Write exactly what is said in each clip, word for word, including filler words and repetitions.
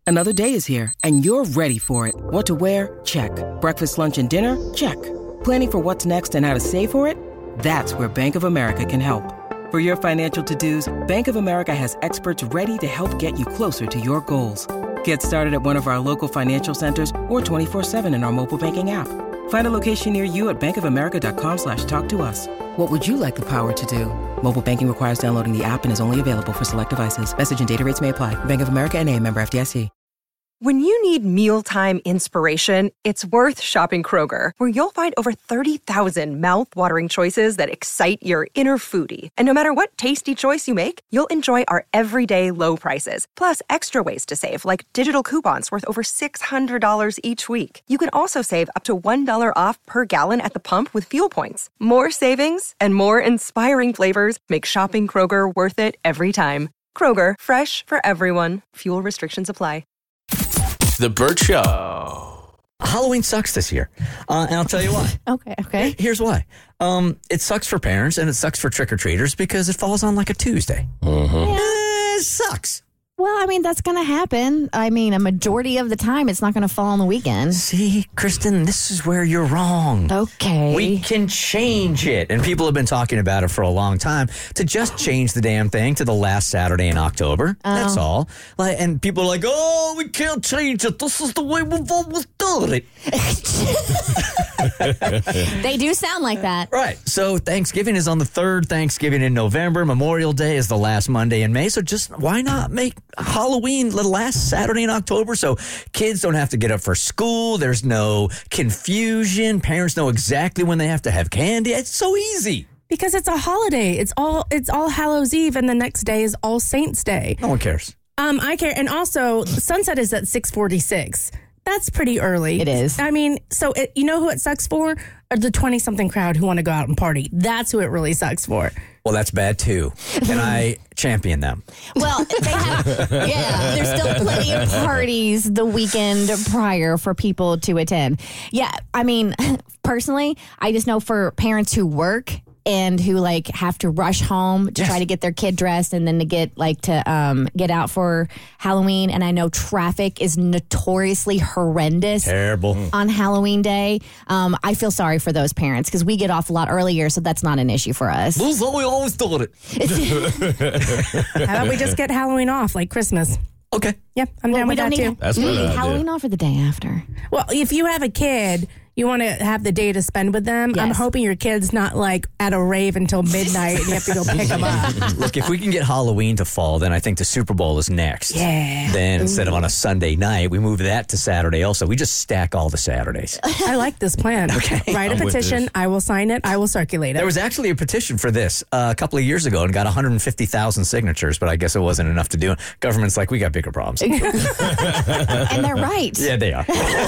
Another day is here, and you're ready for it. What to wear? Check. Breakfast, lunch, and dinner? Check. Planning for what's next and how to save for it? That's where Bank of America can help. For your financial to-dos, Bank of America has experts ready to help get you closer to your goals. Get started at one of our local financial centers or twenty-four seven in our mobile banking app. Find a location near you at bankofamerica.com slash talk to us. What would you like the power to do? Mobile banking requires downloading the app and is only available for select devices. Message and data rates may apply. Bank of America N A, member F D I C. When you need mealtime inspiration, it's worth shopping Kroger, where you'll find over thirty thousand mouth-watering choices that excite your inner foodie. And no matter what tasty choice you make, you'll enjoy our everyday low prices, plus extra ways to save, like digital coupons worth over six hundred dollars each week. You can also save up to one dollar off per gallon at the pump with fuel points. More savings and more inspiring flavors make shopping Kroger worth it every time. Kroger, fresh for everyone. Fuel restrictions apply. The Burt Show. Halloween sucks this year, uh, and I'll tell you why. okay, okay. Here's why. Um, it sucks for parents, and it sucks for trick-or-treaters because it falls on like a Tuesday. Mm-hmm. Yeah. It sucks. Well, I mean, that's going to happen. I mean, a majority of the time, it's not going to fall on the weekend. See, Kristen, this is where you're wrong. Okay. We can change it. And people have been talking about it for a long time to just change the damn thing to the last Saturday in October. Oh. That's all. Like, and people are like, oh, we can't change it. This is the way we've always done it. They do sound like that. Right. So Thanksgiving is on the third Thanksgiving in November. Memorial Day is the last Monday in May. So just why not make Halloween the last Saturday in October so kids don't have to get up for school. There's no confusion. Parents know exactly when they have to have candy. It's so easy. Because it's a holiday. It's all it's all Hallows Eve, and the next day is All Saints Day. No one cares. Um, I care. And also, sunset is at six forty-six. That's pretty early. It is. I mean, so it, you know who it sucks for? Are the twenty-something crowd who want to go out and party. That's who it really sucks for. Well, that's bad, too. And I champion them. Well, they have, yeah, there's still plenty of parties the weekend prior for people to attend. Yeah, I mean, personally, I just know for parents who work and who like have to rush home to Yes. try to get their kid dressed and then to get like to um, get out for Halloween. And I know traffic is notoriously horrendous. Terrible. On Halloween Day. Um, I feel sorry for those parents because we get off a lot earlier, so that's not an issue for us. This is what we always thought it. How about we just get Halloween off like Christmas? Okay. Yep, I'm Well, down we with don't that need, too. That's we a don't good need idea. Halloween off or the day after. Well, if you have a kid, you want to have the day to spend with them. I'm Yes. hoping your kid's not like at a rave until midnight and you have to go pick them up. Look, if we can get Halloween to fall, then I think the Super Bowl is next. Yeah. Then instead of on a Sunday night, we move that to Saturday also. We just stack all the Saturdays. I like this plan. Okay. Write a I'm with petition. this. I will sign it. I will circulate it. There was actually a petition for this uh, a couple of years ago and got one hundred fifty thousand signatures, but I guess it wasn't enough to do it. Government's like, we got bigger problems. And they're right. Yeah, they are.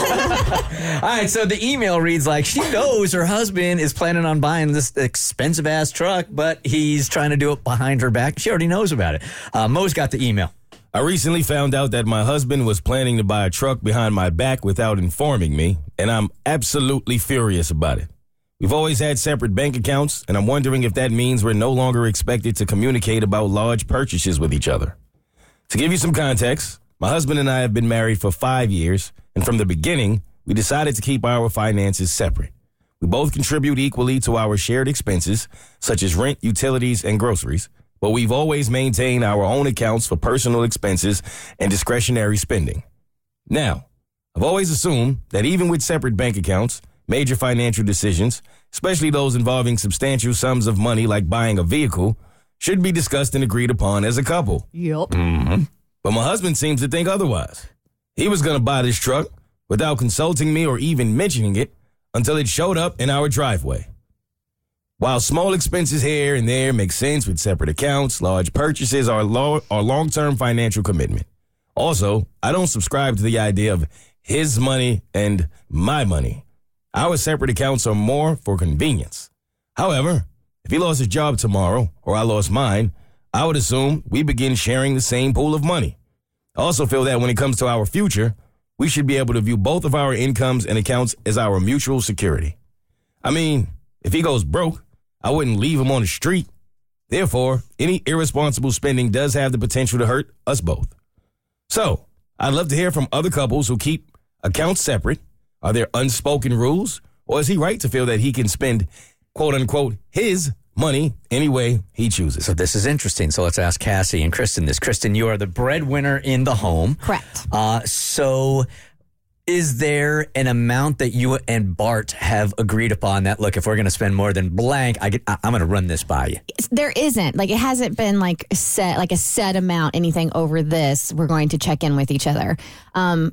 All right, so the email reads like, she knows her husband is planning on buying this expensive-ass truck, but he's trying to do it behind her back. She already knows about it. Uh, Mo's got the email. I recently found out that my husband was planning to buy a truck behind my back without informing me, and I'm absolutely furious about it. We've always had separate bank accounts, and I'm wondering if that means we're no longer expected to communicate about large purchases with each other. To give you some context, my husband and I have been married for five years, and from the beginning, we decided to keep our finances separate. We both contribute equally to our shared expenses, such as rent, utilities, and groceries, but we've always maintained our own accounts for personal expenses and discretionary spending. Now, I've always assumed that even with separate bank accounts, major financial decisions, especially those involving substantial sums of money like buying a vehicle, should be discussed and agreed upon as a couple. Yep. Mm-hmm. But my husband seems to think otherwise. He was going to buy this truck without consulting me or even mentioning it until it showed up in our driveway. While small expenses here and there make sense with separate accounts, large purchases are, lo- are long-term financial commitment. Also, I don't subscribe to the idea of his money and my money. Our separate accounts are more for convenience. However, if he lost his job tomorrow or I lost mine, I would assume we begin sharing the same pool of money. I also feel that when it comes to our future, we should be able to view both of our incomes and accounts as our mutual security. I mean, if he goes broke, I wouldn't leave him on the street. Therefore, any irresponsible spending does have the potential to hurt us both. So, I'd love to hear from other couples who keep accounts separate. Are there unspoken rules? Or is he right to feel that he can spend, quote unquote, his money any way he chooses? So this is interesting. So let's ask Cassie and Kristen this. Kristen, you are the breadwinner in the home. Correct. Uh, so is there an amount that you and Bart have agreed upon that, look, if we're going to spend more than blank, I get, I, I'm going to run this by you? There isn't. Like, it hasn't been like set, like a set amount, anything over this, we're going to check in with each other. Um,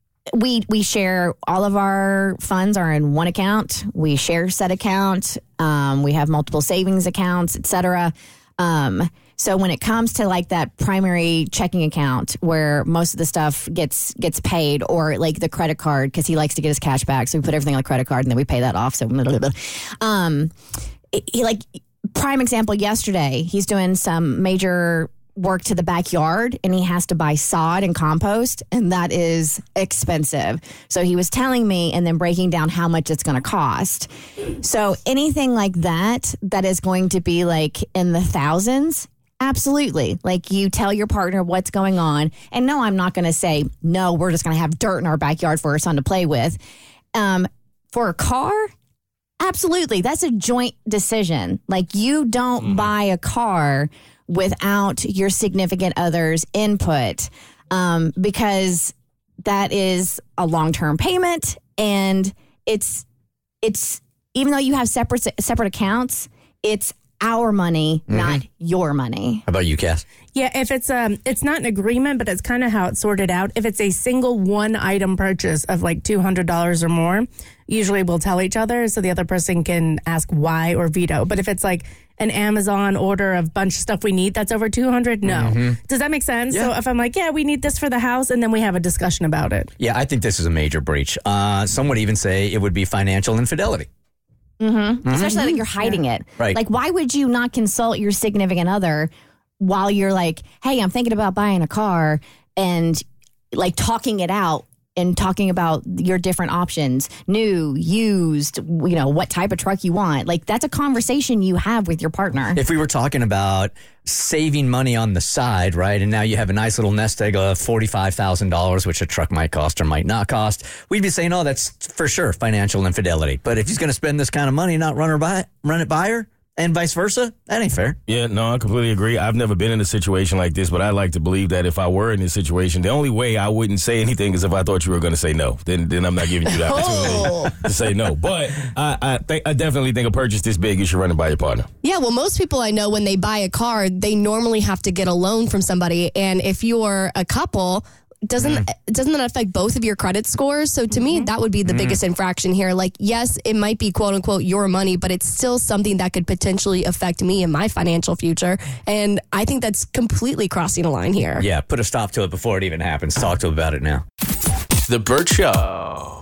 we we share all of our funds are in one account. We share said account. Um, we have multiple savings accounts, et cetera. Um, so when it comes to like that primary checking account where most of the stuff gets gets paid, or like the credit card, because he likes to get his cash back, so we put everything on the credit card and then we pay that off. So, blah, blah, blah. um, he like prime example. Yesterday, he's doing some major work to the backyard and he has to buy sod and compost, and that is expensive. So he was telling me and then breaking down how much it's going to cost. So anything like that, that is going to be like in the thousands. Absolutely. Like, you tell your partner what's going on. And no, I'm not going to say, no, we're just going to have dirt in our backyard for our son to play with. Um, for a car, absolutely. That's a joint decision. Like, you don't mm-hmm. buy a car without your significant other's input, um, because that is a long-term payment, and it's it's even though you have separate separate accounts, it's our money, mm-hmm. not your money. How about you, Cass? Yeah, if it's um, it's not an agreement, but it's kind of how it's sorted out. If it's a single one-item purchase of like two hundred dollars or more, usually we'll tell each other so the other person can ask why or veto. But if it's like an Amazon order of a bunch of stuff we need that's over two hundred dollars, no. Mm-hmm. Does that make sense? Yeah. So if I'm like, yeah, we need this for the house, and then we have a discussion about it. Yeah, I think this is a major breach. Uh, some would even say it would be financial infidelity. Mm-hmm. Mm-hmm. Especially that you're hiding yeah. it. Right. Like, why would you not consult your significant other while you're like, hey, I'm thinking about buying a car, and like talking it out and talking about your different options, new, used, you know, what type of truck you want. Like, that's a conversation you have with your partner. If we were talking about saving money on the side, right, and now you have a nice little nest egg of forty-five thousand dollars, which a truck might cost or might not cost, we'd be saying, oh, that's for sure financial infidelity. But if he's going to spend this kind of money, not run her by, run it by her, and vice versa, that ain't fair. Yeah, no, I completely agree. I've never been in a situation like this, but I like to believe that if I were in this situation, the only way I wouldn't say anything is if I thought you were going to say no. Then then I'm not giving you the opportunity to say no. But I I, think, I definitely think a purchase this big, you should run it by your partner. Yeah, well, most people I know, when they buy a car, they normally have to get a loan from somebody. And if you're a couple, doesn't mm. doesn't that affect both of your credit scores? So to mm-hmm. me, that would be the mm. biggest infraction here. Like, yes, it might be quote unquote your money, but it's still something that could potentially affect me and my financial future. And I think that's completely crossing a line here. Yeah, put a stop to it before it even happens. Talk to him about it now. The Burt Show.